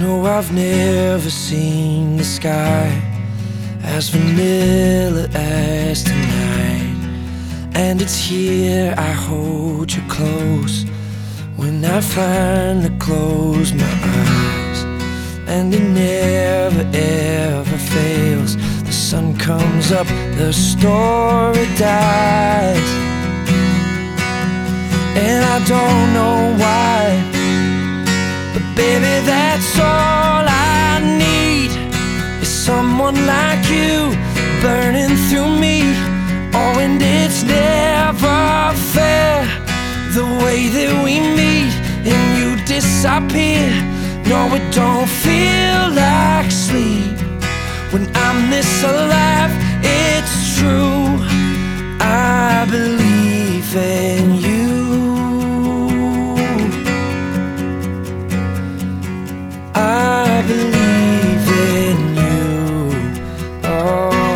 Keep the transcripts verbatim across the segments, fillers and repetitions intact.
know I've never seen the sky as vanilla as tonight, and it's here I hold you close when I finally close my eyes. And it never ever fails, the sun comes up, the story dies. And I don't know why, but baby, that's all I need, is someone like you burning through me. Oh, and it's never fair, the way that we meet and you disappear. No, it don't feel like sleep when I'm this alive. It's true, I believe in you. I believe in you. Oh,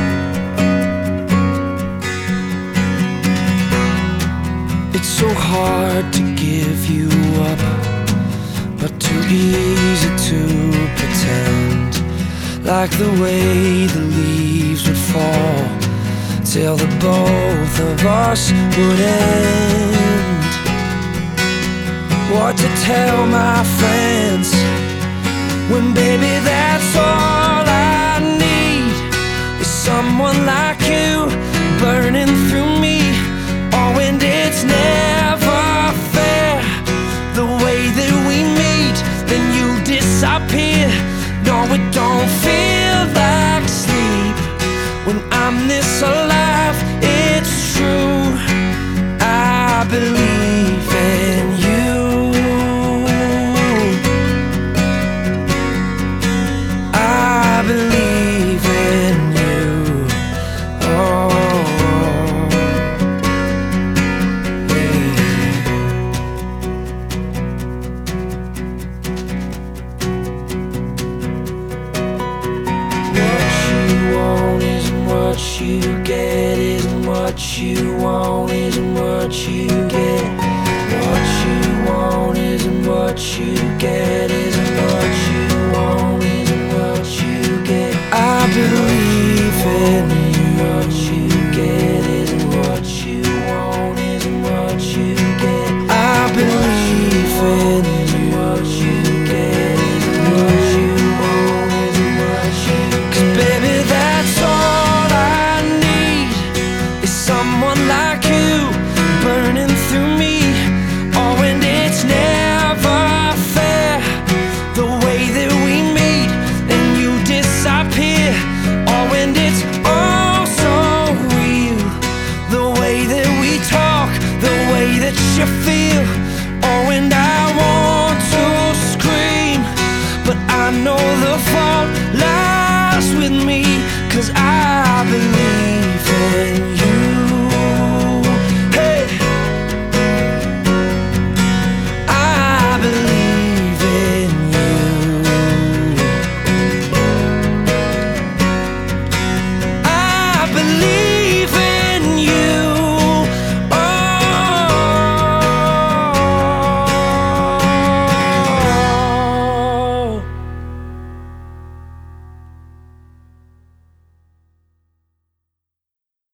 it's so hard to give you up, but too easy to pretend, like the way the leaves would fall till the both of us would end. What to tell my friends when, baby, that's all I need, is someone like you burning through me. Oh, and it's never fair, the way that we meet, then you disappear. No, it don't feel like sleep when I'm this alive. It's true, I believe